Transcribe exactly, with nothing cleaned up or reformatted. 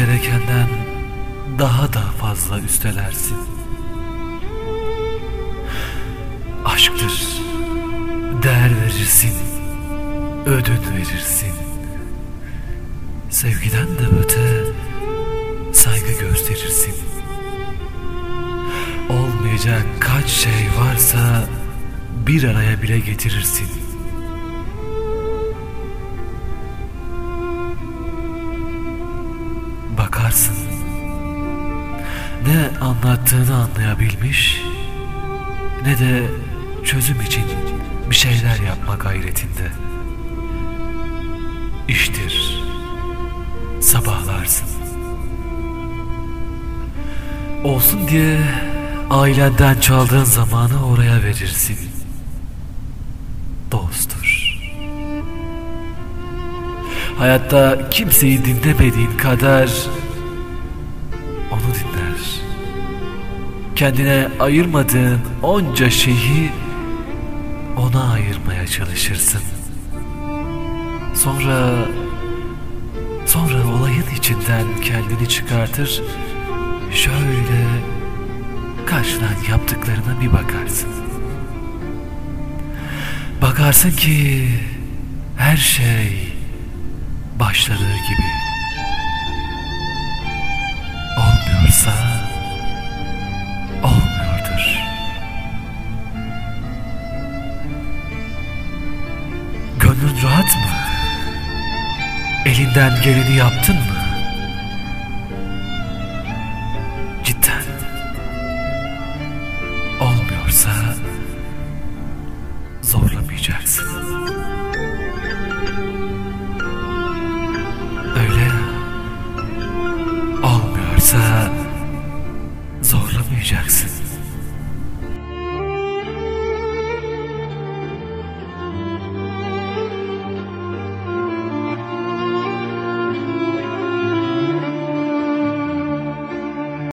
gerekenden daha da fazla üstelersin. Aşktır, değer verirsin, ödün verirsin. Sevgiden de öte saygı gösterirsin. Olmayacak kaç şey varsa bir araya bile getirirsin. Bakarsın, ne anlattığını anlayabilmiş, ne de çözüm için bir şeyler yapma gayretinde. İştir, sabahlarsın. Olsun diye ailenden çaldığın zamanı oraya verirsin. Dosttur. Hayatta kimseyi dinlemediğin kadar onu dinler. Kendine ayırmadığın onca şeyi ona ayırmaya çalışırsın. Sonra sonra olayın içinden kendini çıkartır, şöyle karşıdan yaptıklarına bir bakarsın. Bakarsın ki her şey başladığı gibi. Olmuyorsa olmuyordur. Gönlün rahat mı? Elinden geleni yaptın mı? Cidden olmuyorsa zorlamayacaksın.